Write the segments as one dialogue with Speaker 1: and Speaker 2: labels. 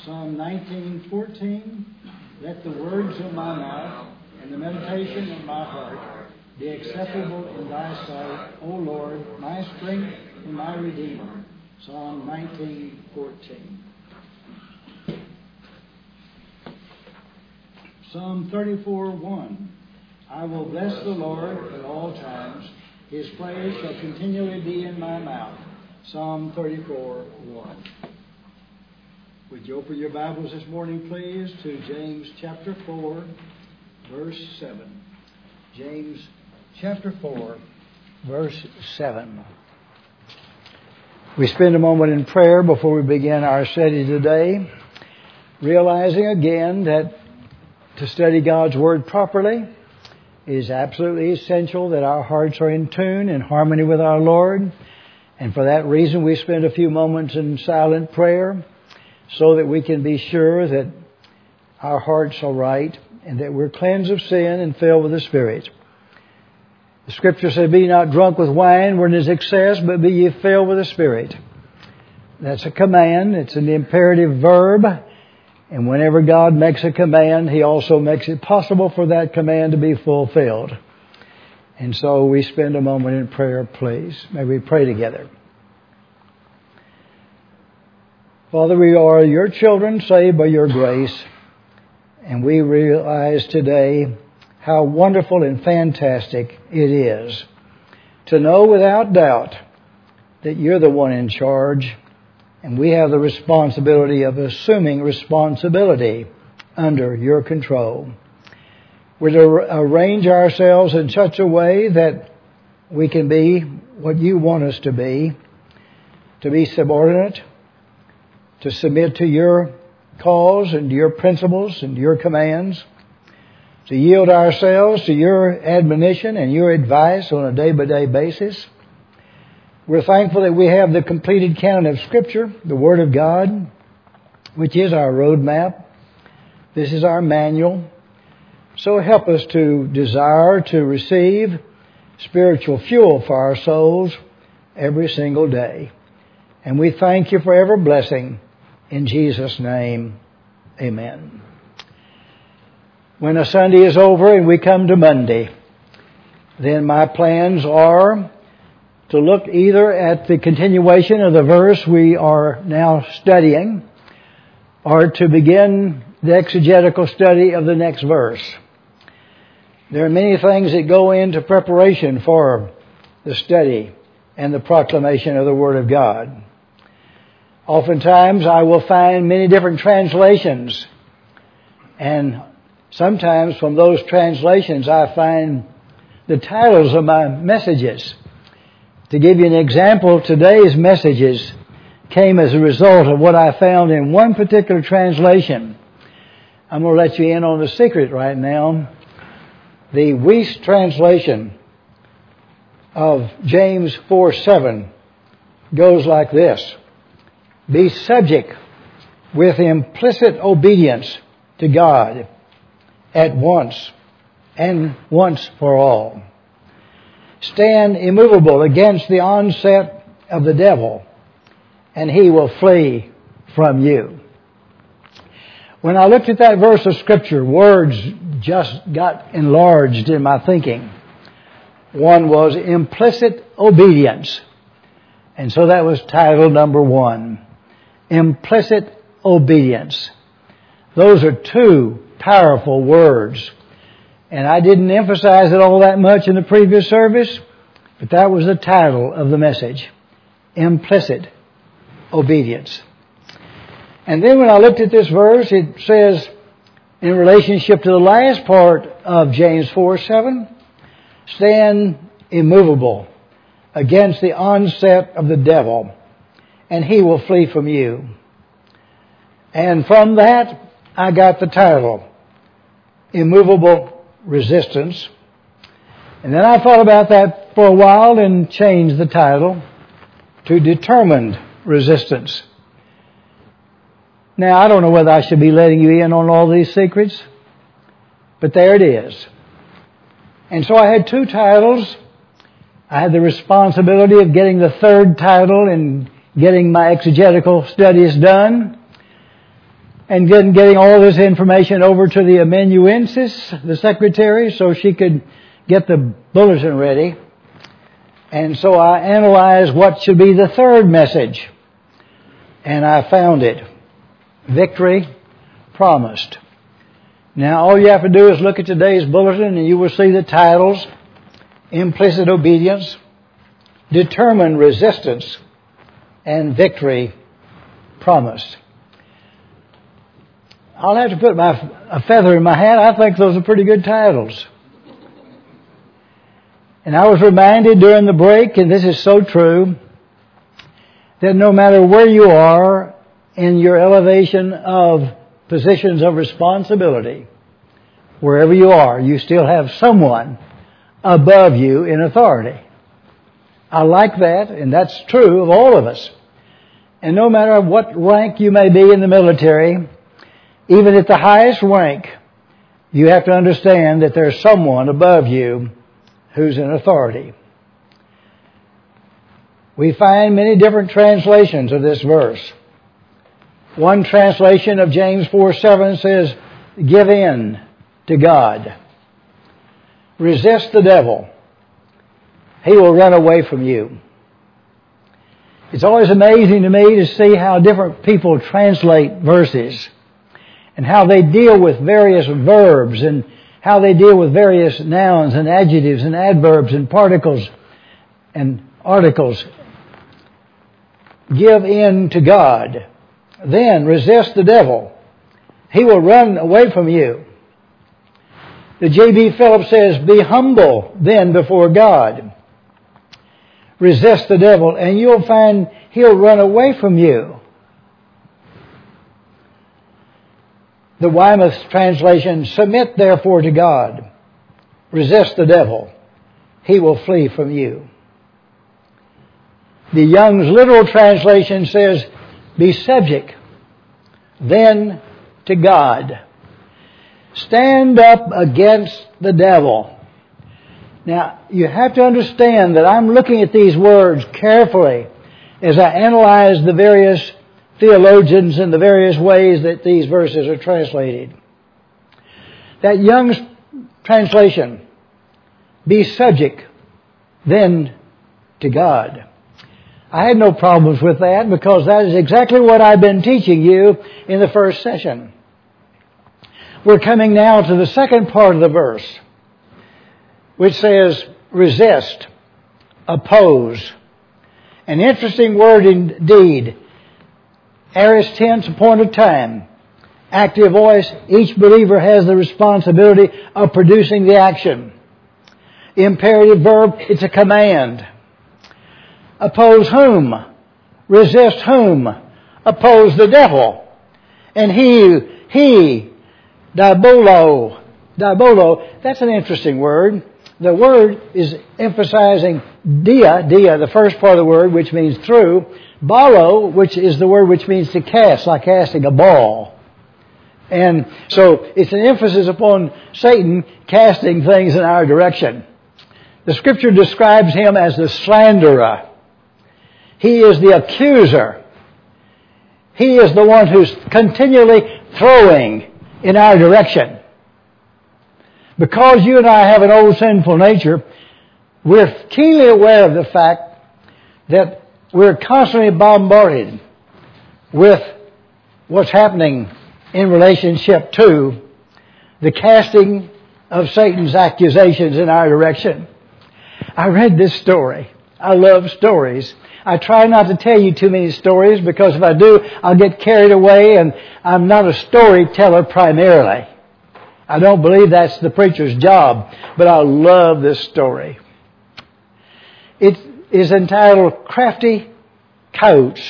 Speaker 1: Psalm 19:14. Let the words of my mouth and the meditation of my heart be acceptable in thy sight, O Lord, my strength and my Redeemer. Psalm 19:14. Psalm 34:1. I will bless the Lord at all times. His praise shall continually be in my mouth. Psalm 34:1. Would you open your Bibles this morning, please, to James chapter 4, verse 7. James chapter 4, verse 7. We spend a moment in prayer before we begin our study today, realizing again that to study God's Word properly is absolutely essential that our hearts are in tune and harmony with our Lord. And for that reason, we spend a few moments in silent prayer so that we can be sure that our hearts are right and that we're cleansed of sin and filled with the Spirit. The Scripture says, be not drunk with wine wherein is excess, but be ye filled with the Spirit. That's a command. It's an imperative verb. And whenever God makes a command, He also makes it possible for that command to be fulfilled. And so we spend a moment in prayer, please. May we pray together. Father, we are your children saved by your grace. And we realize today how wonderful and fantastic it is to know without doubt that you're the one in charge. And we have the responsibility of assuming responsibility under your control. We're to arrange ourselves in such a way that we can be what you want us to be subordinate, to submit to your cause and your principles and your commands, to yield ourselves to your admonition and your advice on a day-by-day basis. We're thankful that we have the completed canon of Scripture, the Word of God, which is our roadmap. This is our manual. So help us to desire to receive spiritual fuel for our souls every single day. And we thank you for every blessing. In Jesus' name, amen. When a Sunday is over and we come to Monday, then my plans are to look either at the continuation of the verse we are now studying, or to begin the exegetical study of the next verse. There are many things that go into preparation for the study and the proclamation of the Word of God. Oftentimes I will find many different translations, and sometimes from those translations I find the titles of my messages. To give you an example, today's messages came as a result of what I found in one particular translation. I'm going to let you in on the secret right now. The Weiss translation of James 4:7 goes like this. Be subject with implicit obedience to God at once and once for all. Stand immovable against the onset of the devil, and he will flee from you. When I looked at that verse of Scripture, words just got enlarged in my thinking. One was implicit obedience. And so that was title number 1. Implicit obedience. Those are two powerful words. And I didn't emphasize it all that much in the previous service, but that was the title of the message. Implicit obedience. And then when I looked at this verse, it says, in relationship to the last part of James 4:7, stand immovable against the onset of the devil, and he will flee from you. And from that, I got the title, Immovable Resistance. And then I thought about that for a while and changed the title to Determined Resistance. Now, I don't know whether I should be letting you in on all these secrets, but there it is. And so I had two titles. I had the responsibility of getting the third title and getting my exegetical studies done. and then getting all this information over to the amanuensis, the secretary, so she could get the bulletin ready. And so I analyzed what should be the third message. And I found it. Victory promised. Now all you have to do is look at today's bulletin and you will see the titles: Implicit Obedience, Determined Resistance, and Victory Promised. I'll have to put a feather in my hat. I think those are pretty good titles. And I was reminded during the break, and this is so true, that no matter where you are in your elevation of positions of responsibility, wherever you are, you still have someone above you in authority. I like that, and that's true of all of us. And no matter what rank you may be in the military, even at the highest rank, you have to understand that there's someone above you who's in authority. We find many different translations of this verse. One translation of James 4:7 says, give in to God. Resist the devil. He will run away from you. It's always amazing to me to see how different people translate verses and how they deal with various verbs and how they deal with various nouns and adjectives and adverbs and particles and articles. Give in to God. Then resist the devil. He will run away from you. The J.B. Phillips says, be humble then before God. Resist the devil and you'll find he'll run away from you. The Weymouth translation, submit therefore to God. Resist the devil. He will flee from you. The Young's literal translation says, be subject then to God. Stand up against the devil. Now, you have to understand that I'm looking at these words carefully as I analyze the various theologians and the various ways that these verses are translated. That Young's translation, be subject then to God. I had no problems with that because that is exactly what I've been teaching you in the first session. We're coming now to the second part of the verse, which says resist, oppose. An interesting word indeed. Aorist tense, appointed time. Active voice, each believer has the responsibility of producing the action. Imperative verb, it's a command. Oppose whom? Resist whom? Oppose the devil. And he, diabolo, that's an interesting word. The word is emphasizing dia, the first part of the word, which means through. Balo, which is the word which means to cast, like casting a ball. And so it's an emphasis upon Satan casting things in our direction. The Scripture describes him as the slanderer. He is the accuser. He is the one who's continually throwing in our direction. Because you and I have an old sinful nature, we're keenly aware of the fact that we're constantly bombarded with what's happening in relationship to the casting of Satan's accusations in our direction. I read this story. I love stories. I try not to tell you too many stories because if I do, I'll get carried away, and I'm not a storyteller primarily. I don't believe that's the preacher's job, but I love this story. It is entitled Crafty Coyotes.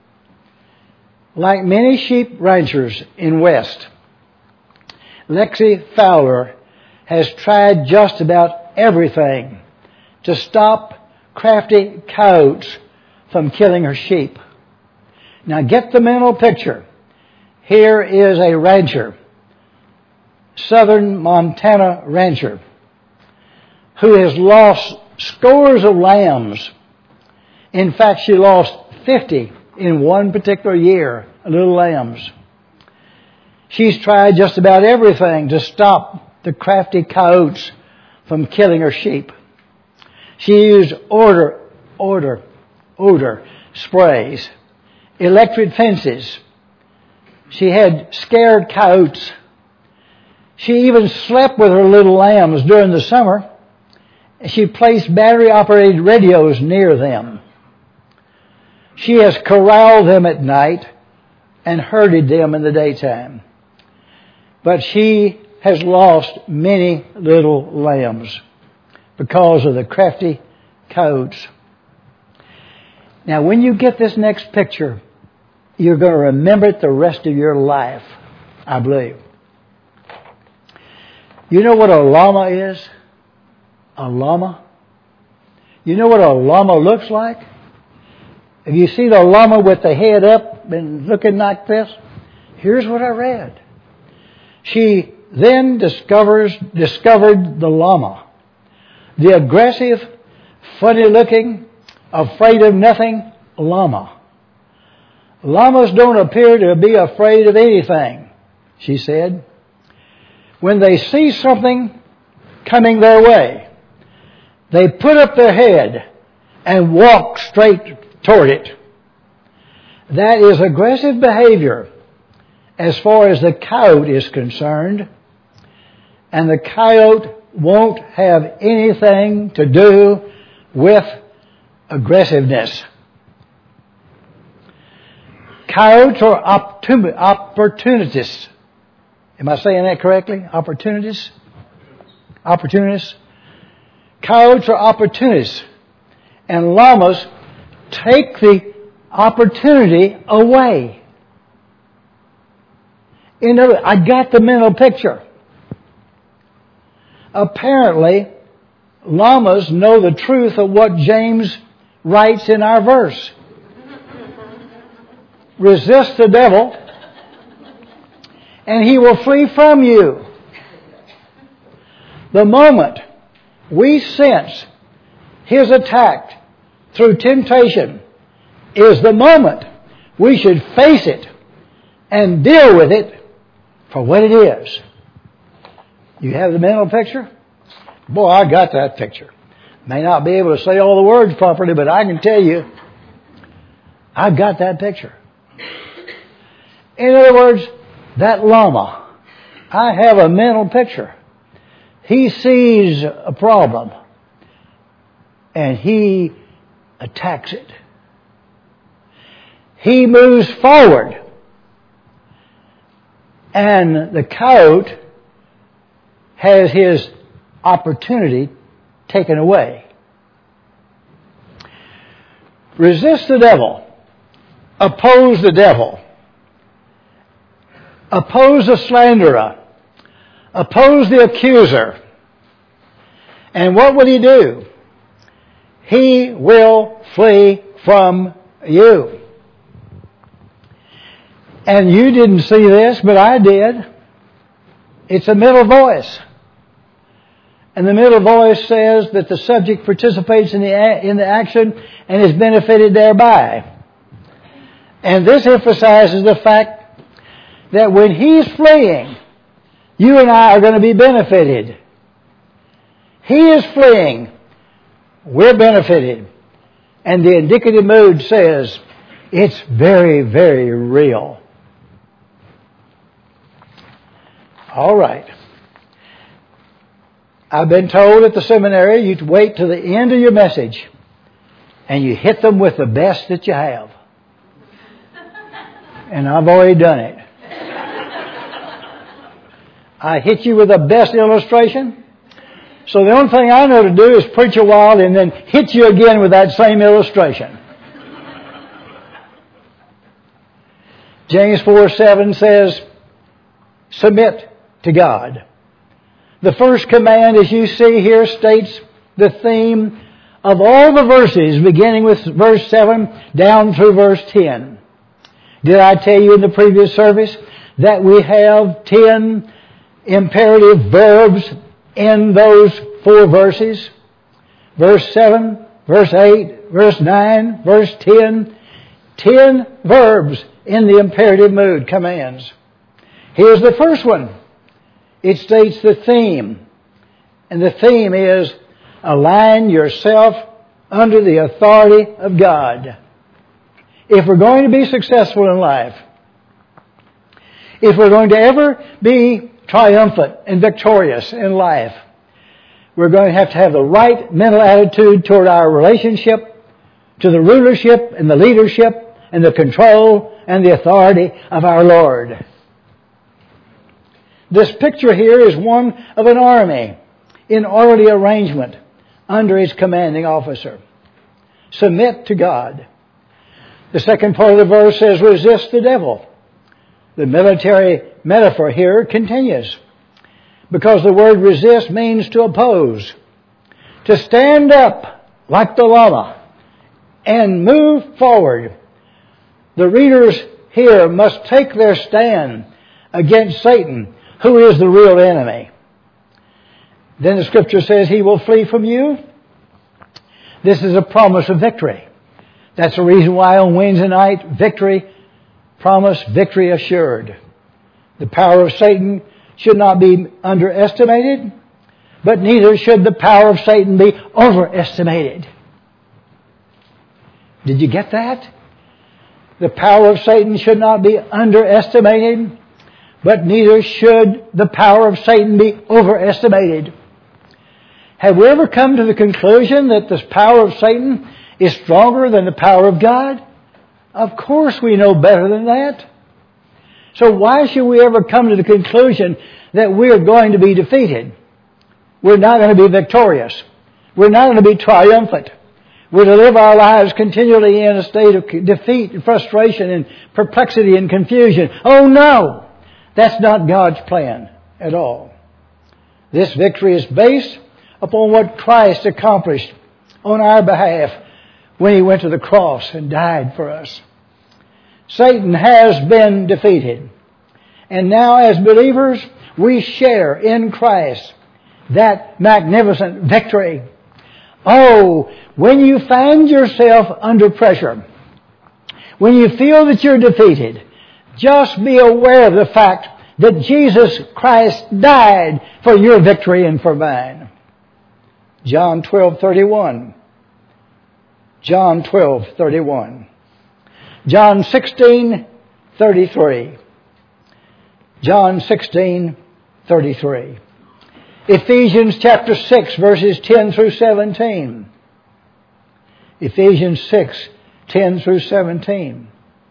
Speaker 1: Like many sheep ranchers in West, Lexi Fowler has tried just about everything to stop crafty coyotes from killing her sheep. Now get the mental picture. Here is a rancher, southern Montana rancher, who has lost scores of lambs. In fact, she lost 50 in one particular year, little lambs. She's tried just about everything to stop the crafty coyotes from killing her sheep. She used odor sprays, electric fences. She had scared coyotes. She even slept with her little lambs during the summer. She placed battery-operated radios near them. She has corralled them at night and herded them in the daytime. But she has lost many little lambs because of the crafty coyotes. Now, when you get this next picture, you're going to remember it the rest of your life, I believe. You know what a llama is? A llama? You know what a llama looks like? Have you seen a llama with the head up and looking like this? Here's what I read. She then discovered the llama. The aggressive, funny-looking, afraid-of-nothing llama. Llamas don't appear to be afraid of anything, she said. When they see something coming their way, they put up their head and walk straight toward it. That is aggressive behavior as far as the coyote is concerned, and the coyote won't have anything to do with aggressiveness. Coyotes are opportunists. Am I saying that correctly? Opportunists? Opportunists? Coyotes are opportunists. And llamas take the opportunity away. In other words, I got the mental picture. Apparently, llamas know the truth of what James writes in our verse. Resist the devil, and he will flee from you. The moment we sense his attack through temptation is the moment we should face it and deal with it for what it is. You have the mental picture? Boy, I got that picture. May not be able to say all the words properly, but I can tell you, I got that picture. In other words, that llama, I have a mental picture. He sees a problem and he attacks it. He moves forward and the coyote has his opportunity taken away. Resist the devil. Oppose the devil. Oppose the slanderer. Oppose the accuser. And what will he do? He will flee from you. And you didn't see this, but I did. It's a middle voice. And the middle voice says that the subject participates in the action and is benefited thereby. And this emphasizes the fact that when he's fleeing, you and I are going to be benefited. He is fleeing. We're benefited. And the indicative mood says, it's very, very real. All right. I've been told at the seminary you wait to the end of your message and you hit them with the best that you have. And I've already done it. I hit you with the best illustration. So the only thing I know to do is preach a while and then hit you again with that same illustration. James 4:7 says, submit to God. The first command, as you see here, states the theme of all the verses, beginning with verse 7 down through verse 10. Did I tell you in the previous service that we have 10 imperative verbs in those 4 verses? Verse 7, verse 8, verse 9, verse 10. 10 verbs in the imperative mood, commands. Here's the first one. It states the theme. And the theme is, align yourself under the authority of God. If we're going to be successful in life, if we're going to ever be triumphant and victorious in life, we're going to have the right mental attitude toward our relationship to the rulership and the leadership and the control and the authority of our Lord. This picture here is one of an army in orderly arrangement under its commanding officer. Submit to God. The second part of the verse says, resist the devil. The military metaphor here continues, because the word resist means to oppose, to stand up like the llama and move forward. The readers here must take their stand against Satan, who is the real enemy. Then the Scripture says he will flee from you. This is a promise of victory. That's the reason why on Wednesday night, victory promised, victory assured. The power of Satan should not be underestimated, but neither should the power of Satan be overestimated. Did you get that? The power of Satan should not be underestimated, but neither should the power of Satan be overestimated. Have we ever come to the conclusion that the power of Satan is stronger than the power of God? Of course we know better than that. So why should we ever come to the conclusion that we're going to be defeated? We're not going to be victorious. We're not going to be triumphant. We're to live our lives continually in a state of defeat and frustration and perplexity and confusion. Oh no! That's not God's plan at all. This victory is based upon what Christ accomplished on our behalf when He went to the cross and died for us. Satan has been defeated. And now as believers, we share in Christ that magnificent victory. Oh, when you find yourself under pressure, when you feel that you're defeated, just be aware of the fact that Jesus Christ died for your victory and for mine. John 12:31. John 12:31. John 16:33. John 16:33. Ephesians chapter 6 verses 10 through 17. Ephesians 6:10 through 17.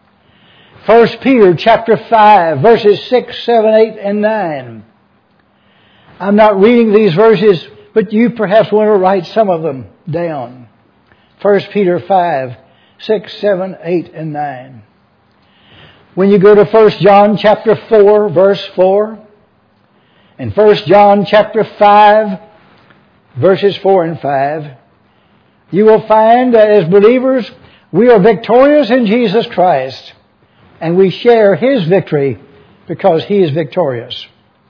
Speaker 1: 1 Peter chapter 5 verses 6, 7, 8, and 9. I'm not reading these verses, but you perhaps want to write some of them down. 1 Peter 5, 6, 7, 8, and 9. When you go to 1 John chapter 4, verse 4, and 1 John chapter 5, verses 4 and 5, you will find that as believers, we are victorious in Jesus Christ, and we share His victory because He is victorious.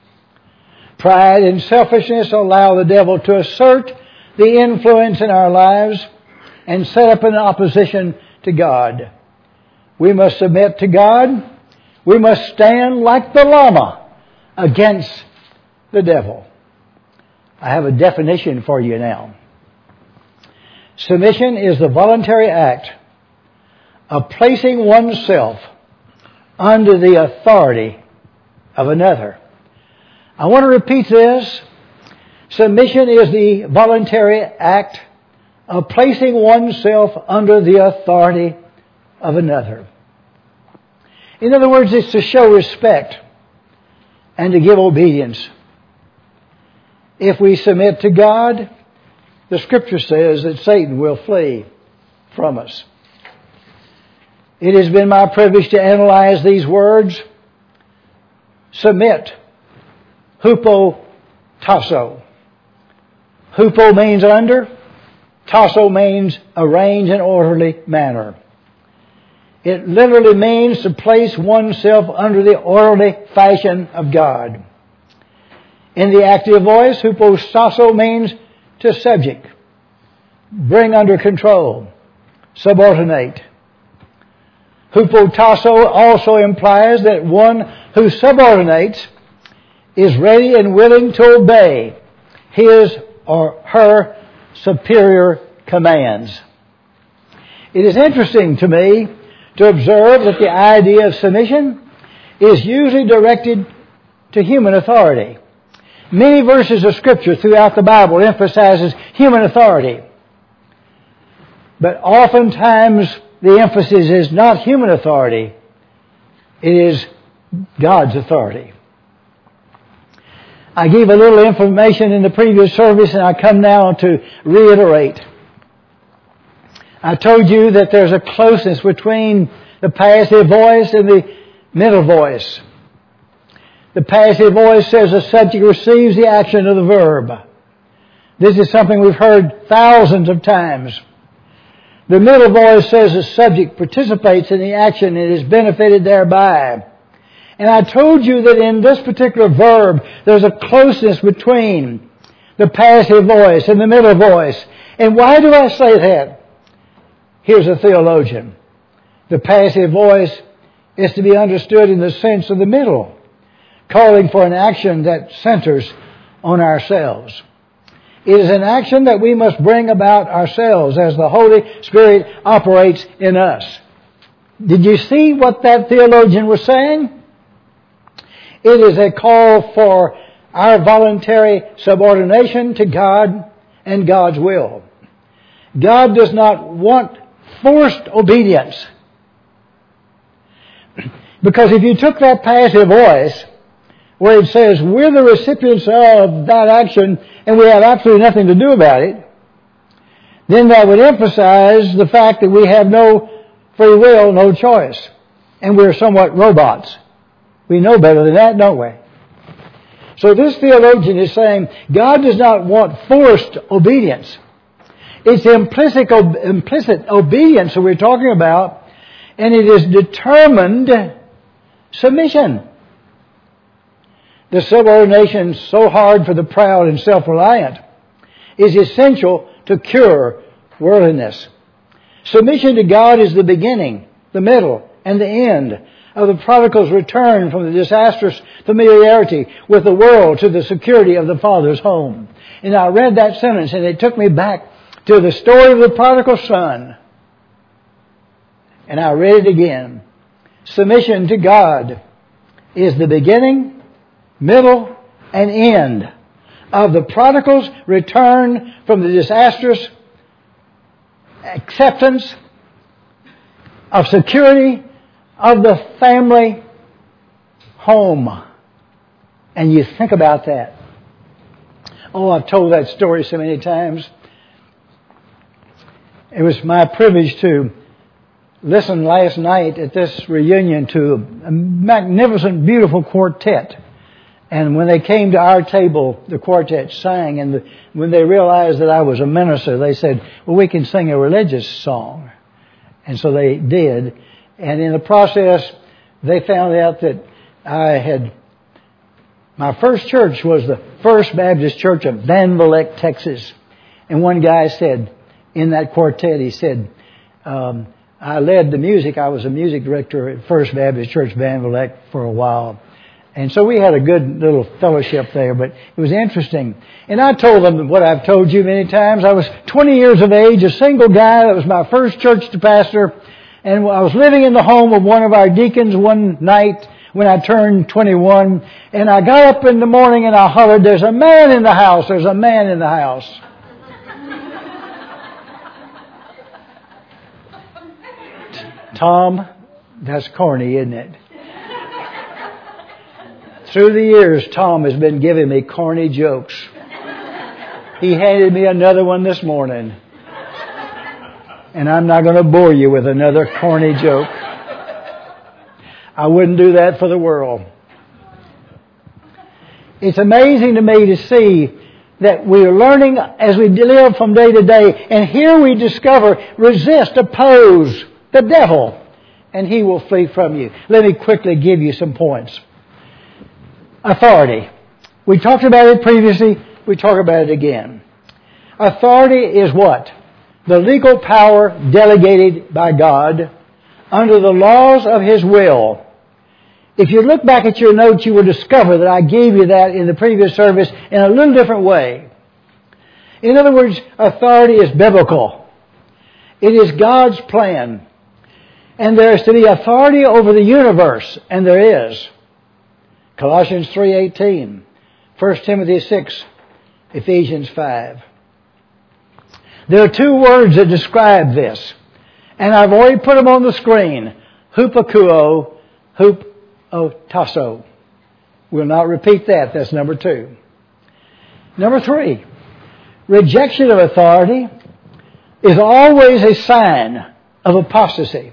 Speaker 1: Pride and selfishness allow the devil to assert the influence in our lives and set up an opposition to God. We must submit to God. We must stand like the llama against the devil. I have a definition for you now. Submission is the voluntary act of placing oneself under the authority of another. I want to repeat this. Submission is the voluntary act of placing oneself under the authority of another. In other words, it's to show respect and to give obedience. If we submit to God, the Scripture says that Satan will flee from us. It has been my privilege to analyze these words. Submit. Hupo tasso. Hupo means under. Tasso means arrange in orderly manner. It literally means to place oneself under the orderly fashion of God. In the active voice, hupostasso means to subject, bring under control, subordinate. Hupotasso also implies that one who subordinates is ready and willing to obey his or her superior commands. It is interesting to me to observe that the idea of submission is usually directed to human authority. Many verses of Scripture throughout the Bible emphasizes human authority. But oftentimes the emphasis is not human authority, it is God's authority. I gave a little information in the previous service, and I come now to reiterate. I told you that there's a closeness between the passive voice and the mental voice. The passive voice says the subject receives the action of the verb. This is something we've heard thousands of times. The mental voice says the subject participates in the action and is benefited thereby. And I told you that in this particular verb, there's a closeness between the passive voice and the mental voice. And why do I say that? Here's a theologian. The passive voice is to be understood in the sense of the middle, calling for an action that centers on ourselves. It is an action that we must bring about ourselves as the Holy Spirit operates in us. Did you see what that theologian was saying? It is a call for our voluntary subordination to God and God's will. God does not want forced obedience. Because if you took that passive voice, where it says we're the recipients of that action and we have absolutely nothing to do about it, then that would emphasize the fact that we have no free will, no choice. And we're somewhat robots. We know better than that, don't we? So this theologian is saying God does not want forced obedience. It's implicit obedience that we're talking about, and it is determined submission. The subordination so hard for the proud and self-reliant is essential to cure worldliness. Submission to God is the beginning, the middle, and the end of the prodigal's return from the disastrous familiarity with the world to the security of the Father's home. And I read that sentence and it took me back to the story of the prodigal son. And I read it again. Submission to God is the beginning, middle, and end of the prodigal's return from the disastrous acceptance of security of the family home. And you think about that. Oh, I've told that story so many times. It was my privilege to listen last night at this reunion to a magnificent, beautiful quartet. And when they came to our table, the quartet sang, and when they realized that I was a minister, they said, well, we can sing a religious song. And so they did. And in the process, they found out that my first church was the First Baptist Church of Van Vleck, Texas. And one guy said, in that quartet, he said, I led the music. I was a music director at First Baptist Church, Van Vleck, for a while. And so we had a good little fellowship there, but it was interesting. And I told them what I've told you many times. I was 20 years of age, a single guy. That was my first church to pastor. And I was living in the home of one of our deacons one night when I turned 21. And I got up in the morning and I hollered, there's a man in the house. There's a man in the house. Tom, that's corny, isn't it? Through the years, Tom has been giving me corny jokes. He handed me another one this morning. And I'm not going to bore you with another corny joke. I wouldn't do that for the world. It's amazing to me to see that we're learning as we live from day to day. And here we discover, resist, oppose the devil, and he will flee from you. Let me quickly give you some points. Authority. We talked about it previously. We talk about it again. Authority is what? The legal power delegated by God under the laws of His will. If you look back at your notes, you will discover that I gave you that in the previous service in a little different way. In other words, authority is biblical. It is God's plan. And there is to be authority over the universe, and there is. Colossians 3:18, 1 Timothy 6, Ephesians 5. There are two words that describe this, and I've already put them on the screen. Hupakuo, hupotasso. We'll not repeat that. That's number 2. Number 3, rejection of authority is always a sign of apostasy.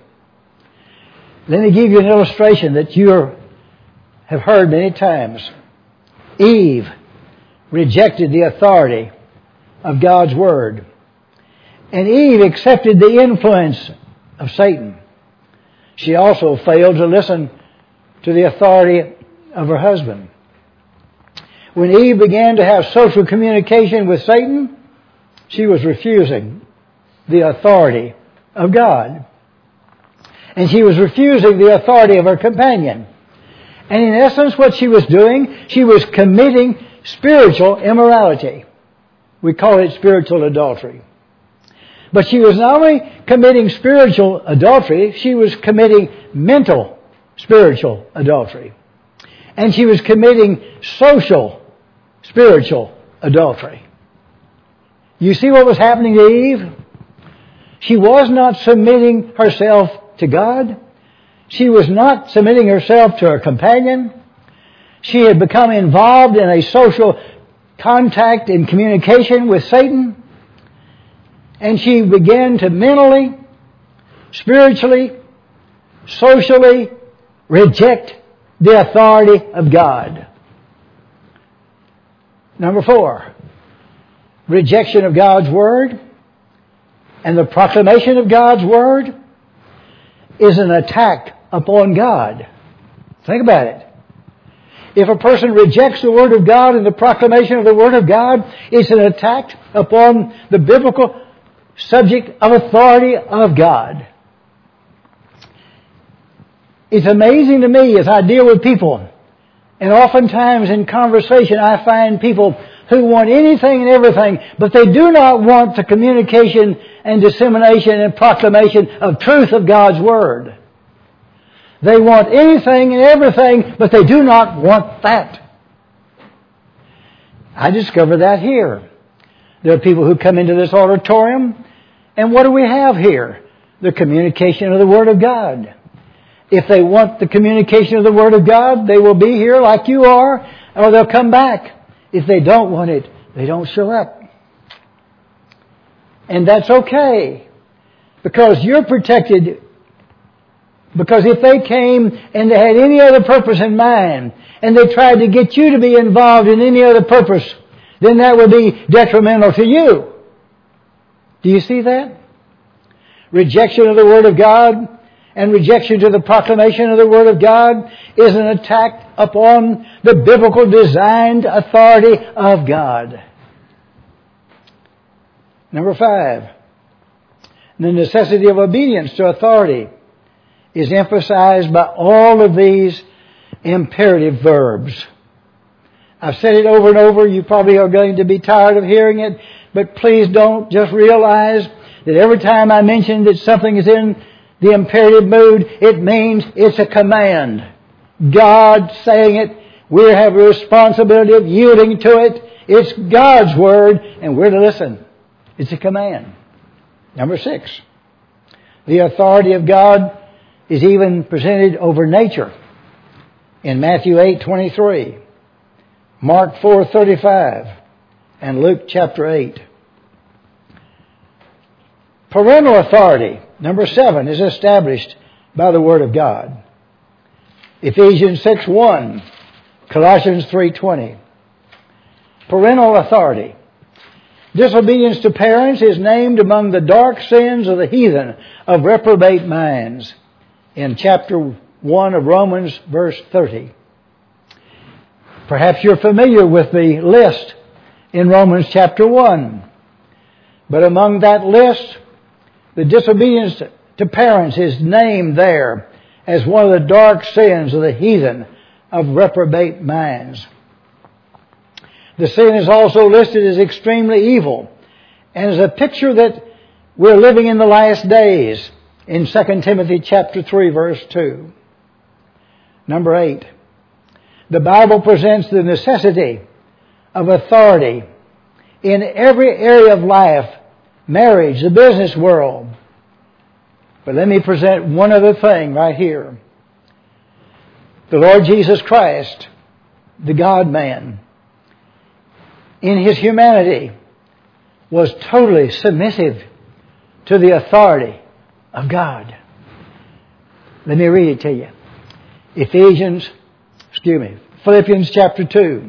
Speaker 1: Let me give you an illustration that you have heard many times. Eve rejected the authority of God's Word. And Eve accepted the influence of Satan. She also failed to listen to the authority of her husband. When Eve began to have social communication with Satan, she was refusing the authority of God. And she was refusing the authority of her companion. And in essence, what she was doing, she was committing spiritual immorality. We call it spiritual adultery. But she was not only committing spiritual adultery, she was committing mental spiritual adultery. And she was committing social spiritual adultery. You see what was happening to Eve? She was not submitting herself to God. She was not submitting herself to her companion. She had become involved in a social contact and communication with Satan. And she began to mentally, spiritually, socially reject the authority of God. Number 4, rejection of God's Word and the proclamation of God's Word is an attack upon God. Think about it. If a person rejects the Word of God and the proclamation of the Word of God, it's an attack upon the biblical subject of authority of God. It's amazing to me as I deal with people, and oftentimes in conversation I find people who want anything and everything, but they do not want the communication and dissemination and proclamation of truth of God's Word. They want anything and everything, but they do not want that. I discovered that here. There are people who come into this auditorium, and what do we have here? The communication of the Word of God. If they want the communication of the Word of God, they will be here like you are, or they'll come back. If they don't want it, they don't show up. And that's okay, because you're protected. Because if they came and they had any other purpose in mind, and they tried to get you to be involved in any other purpose, then that would be detrimental to you. Do you see that? Rejection of the Word of God and rejection to the proclamation of the Word of God is an attack upon the biblical designed authority of God. Number 5, the necessity of obedience to authority is emphasized by all of these imperative verbs. I've said it over and over. You probably are going to be tired of hearing it, but please don't just realize that every time I mention that something is in the imperative mood, it means it's a command. God saying it. We have a responsibility of yielding to it. It's God's Word, and we're to listen. It's a command. Number 6, the authority of God is even presented over nature in Matthew 8:23, Mark 4:35, and Luke chapter 8. Parental authority, number 7, is established by the Word of God. Ephesians 6:1, Colossians 3:20. Parental authority. Disobedience to parents is named among the dark sins of the heathen of reprobate minds in chapter 1 of Romans, verse 30. Perhaps you're familiar with the list in Romans chapter 1. But among that list, the disobedience to parents is named there as one of the dark sins of the heathen, of reprobate minds. The sin is also listed as extremely evil and is a picture that we're living in the last days in 2 Timothy chapter 3 verse 2. Number 8. The Bible presents the necessity of authority in every area of life, marriage, the business world. But let me present one other thing right here. The Lord Jesus Christ, the God-man, in His humanity, was totally submissive to the authority of God. Let me read it to you. Philippians chapter 2.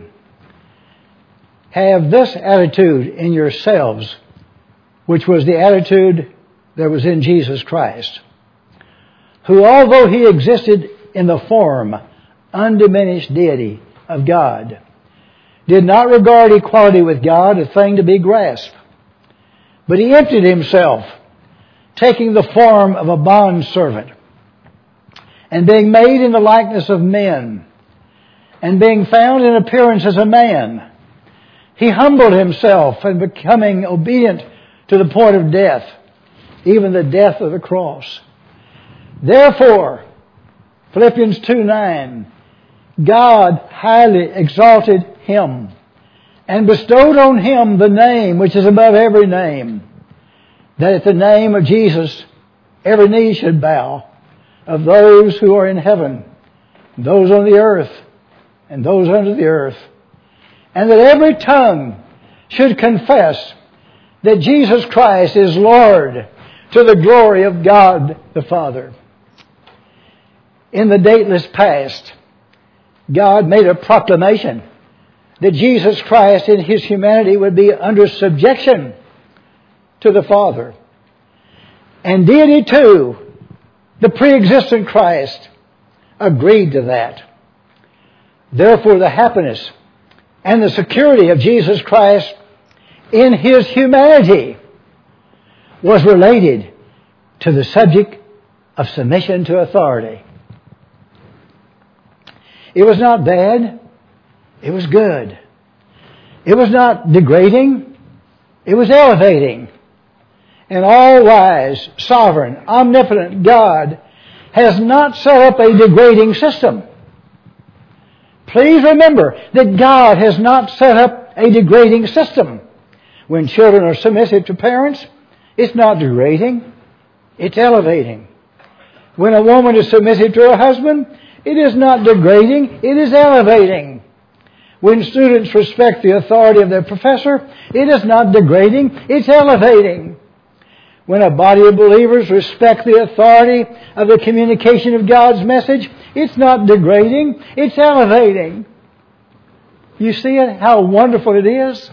Speaker 1: Have this attitude in yourselves, which was the attitude that was in Jesus Christ, who, although He existed in the form, undiminished deity of God, did not regard equality with God a thing to be grasped, but He emptied Himself, taking the form of a bondservant, and being made in the likeness of men, and being found in appearance as a man, He humbled Himself, and becoming obedient to the point of death, even the death of the cross. Therefore, Philippians 2:9, God highly exalted Him and bestowed on Him the name which is above every name, that at the name of Jesus every knee should bow, of those who are in heaven, those on the earth, and those under the earth, and that every tongue should confess that Jesus Christ is Lord, to the glory of God the Father. In the dateless past, God made a proclamation that Jesus Christ in His humanity would be under subjection to the Father. And deity too, the pre-existent Christ, agreed to that. Therefore, the happiness and the security of Jesus Christ in His humanity was related to the subject of submission to authority. It was not bad. It was good. It was not degrading. It was elevating. And all-wise, sovereign, omnipotent God has not set up a degrading system. Please remember that God has not set up a degrading system. When children are submissive to parents, it's not degrading. It's elevating. When a woman is submissive to her husband, it is not degrading. It is elevating. When students respect the authority of their professor, it is not degrading. It's elevating. When a body of believers respect the authority of the communication of God's message, it's not degrading. It's elevating. You see it? How wonderful it is?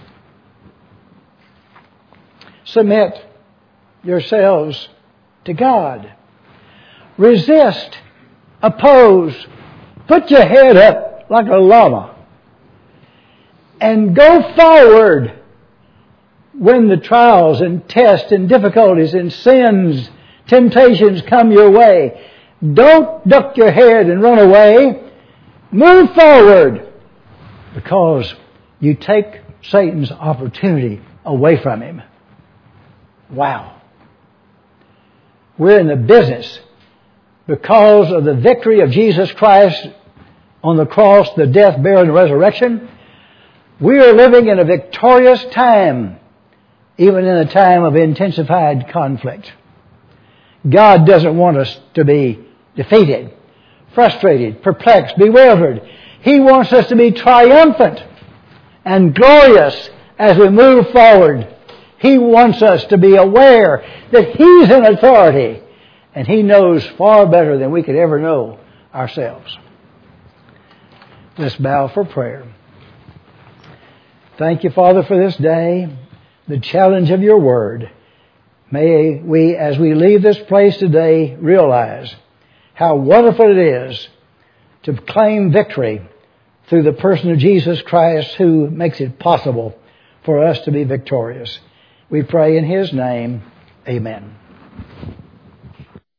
Speaker 1: Submit yourselves to God. Resist. Oppose. Put your head up like a llama. And go forward when the trials and tests and difficulties and sins, temptations come your way. Don't duck your head and run away. Move forward, because you take Satan's opportunity away from him. Wow. We're in the business, because of the victory of Jesus Christ on the cross, the death, burial, and resurrection. We are living in a victorious time, even in a time of intensified conflict. God doesn't want us to be defeated, frustrated, perplexed, bewildered. He wants us to be triumphant and glorious as we move forward. He wants us to be aware that He's in authority, and He knows far better than we could ever know ourselves. Let's bow for prayer. Thank you, Father, for this day, the challenge of your word. May we, as we leave this place today, realize how wonderful it is to claim victory through the person of Jesus Christ, who makes it possible for us to be victorious. We pray in His name. Amen.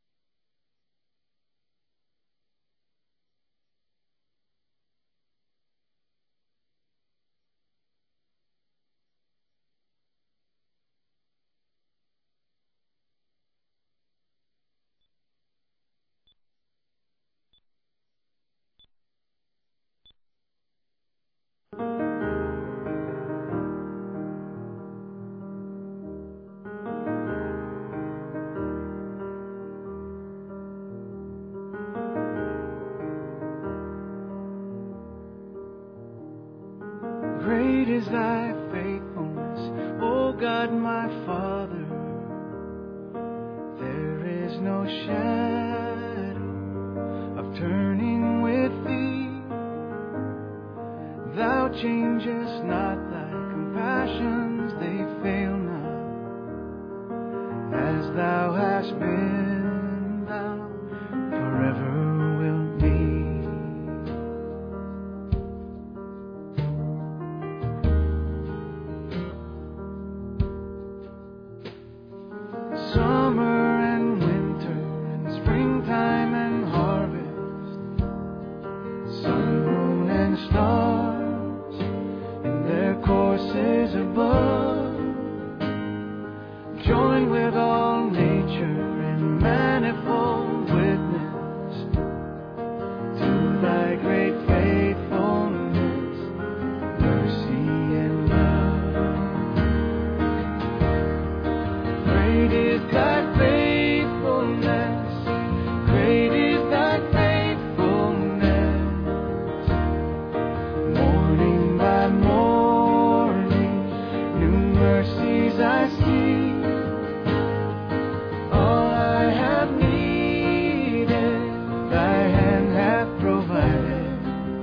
Speaker 2: is thy faithfulness, O God my Father. There is no shadow of turning with thee. Thou changest not, thy compassions, they fail not. As thou hast been, thou forever wilt be. Summer and winter and springtime and harvest, sun, moon, and stars in their courses above, join with all nature in manifold witness to thy great faithfulness, mercy, and love. Great is thy faithfulness, great is thy faithfulness. Morning by morning, new mercies I see. All I have needed, thy hand hath provided.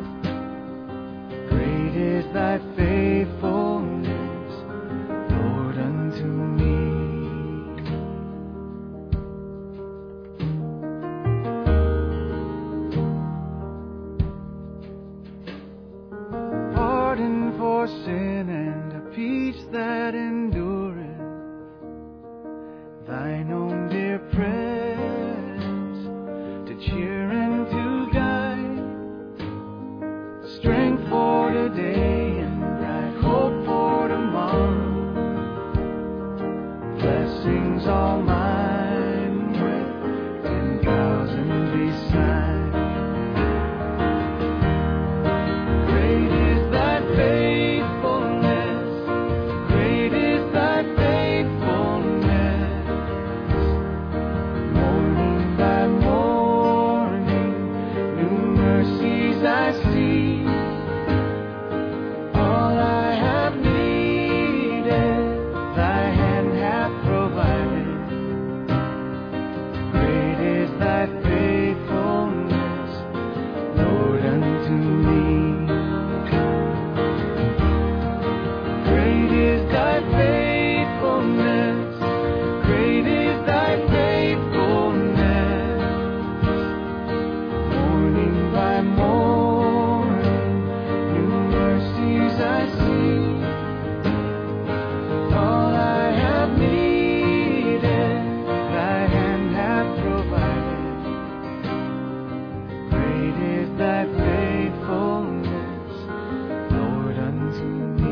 Speaker 2: Great is thy faithfulness, Lord, unto me. Pardon for sin and a peace that endureth, thine own dear presence to cheer and to guide, strength for today and bright hope for tomorrow, blessings all mine with 10,000 beside. Great is thy faithfulness, great is thy faithfulness. Morning by morning, new mercies I see. All I have needed, thy hand hath provided. Great is thy faithfulness, Lord, unto me. Great is thy faithfulness, great is thy faithfulness. Morning by morning, new mercies I see. All I have needed, thy hand hath provided. Great is thy faithfulness, Lord, unto me.